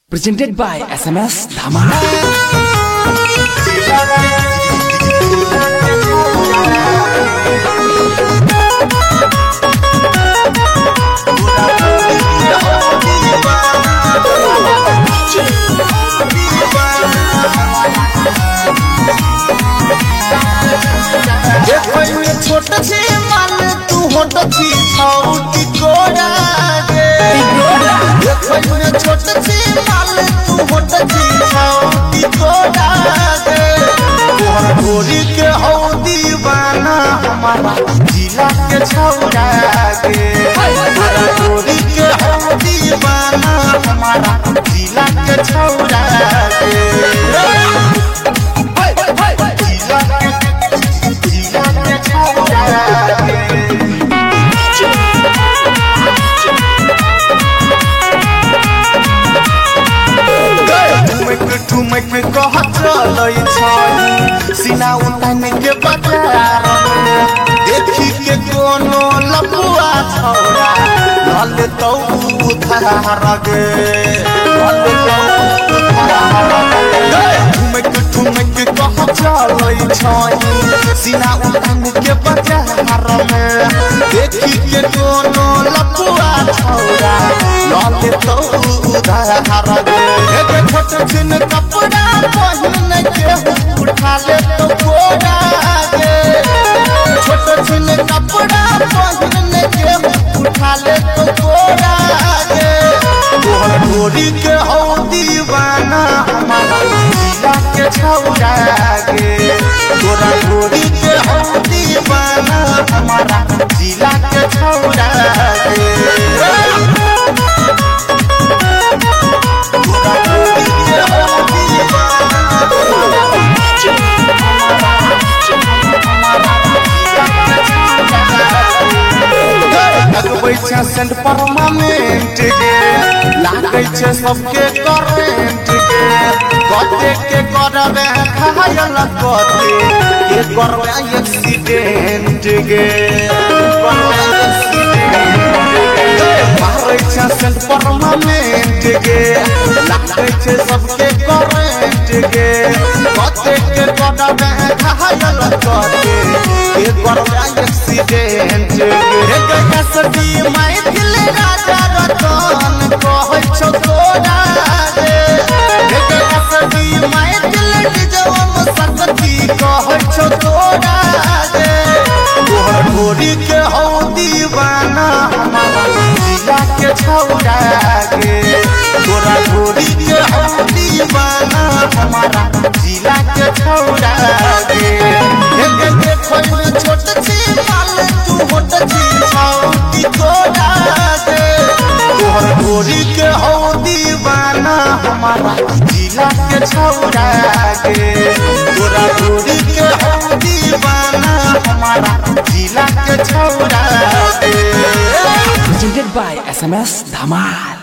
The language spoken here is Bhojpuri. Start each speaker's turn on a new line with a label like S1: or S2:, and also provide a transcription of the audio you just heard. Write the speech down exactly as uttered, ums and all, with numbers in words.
S1: Presented by S M S Dhamal.
S2: छोटा छी मान तू होटा छी छौटी कोड़ा गे देखो में छोटा छी मान तू होटा छी छौटी कोड़ा गे तोहर गोरी के हौ दीवाना हमारा जिला के छौड़ा गे तोहर गोरी के हौ दीवाना हमारा जिला के छौड़ा गे ठुमक में कह चलै छै सीना उतान के बाजार में देखी के कोनो लपुआ छौरा लल तो उधार गे लल तो उधार गे ठुमक ठुमक कह चलै छै सीना उतान के बाजार में देखी के कोनो लपुआ छौरा लल तो उधार गे छोट छिन कपड़ा पहिन के उठा ले तो कोड़ा गे छोट छिन कपड़ा पहिन के उठा ले तो कोड़ा गे तोहर गोरी के हौ दीवाना हमारा जिला के छौड़ा गे तोरा गोरी के हौ दीवाना हमारा जिला के छौड़ा गे सेंट परमानेंट गे लागै छै सबके करेंट गे कते के करबे घायल कते के करबे एक्सीडेंट गे करबे एक्सीडेंट मारै छै सेंट परमानेंट गे लागै छै सबके करेंट गे कते के करबे घायल कते के करबे एक्सीडेंट गे कसदी मैथिल राजा रतन कहै छौ तोरा रे एक कसदी मैथिल जवम सकती कहै छौ तोरा रे तोहर गोरी के हौ दीवाना हमारा जिला के छौड़ा गे तोरा गोरी के हौ दीवाना हमारा जिला के छौड़ा गे एक देखो छोट छी माल तू होट छी छौटी कोड़ा गे तोहर गोरी के हौ दीवाना हमारा जिला के छौड़ा गे तोरा गोरी के हौ दीवाना हमारा जिला के छौड़ा गे
S1: Presented by S M S Dhamal.